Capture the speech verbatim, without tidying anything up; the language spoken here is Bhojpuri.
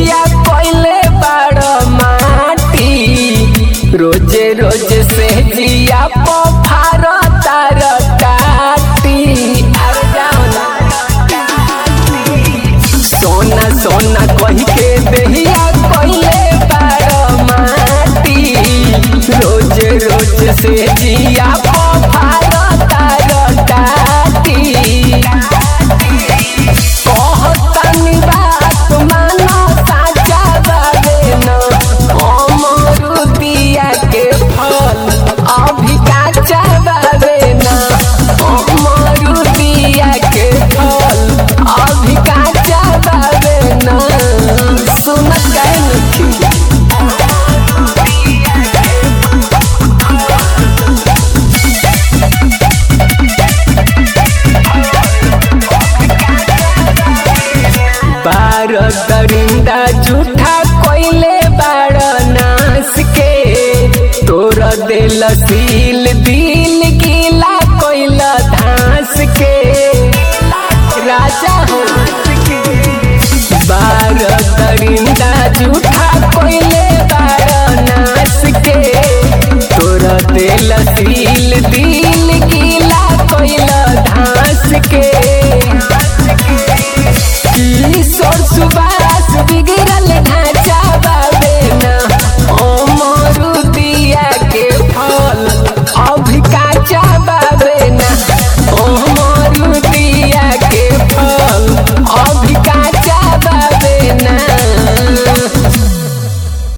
देहिया कोइले बड़ माटी रोजे रोज से जिया पफार तार काटी सोना सोना कही के देहिया कोइले बड़ माटी रोज रोज से जिया पफार तार काटी कहतनी बात मानो साचा बाबे न अमरुदिया के फल अभी काचा बाबे न अमरुदिया के फल अभी काचा बाबे न सुन कैनखी बार दरिंदा झूठा कोइले बाड़ नास के तोर दिल सील दिल गीला कोइला धास के राजा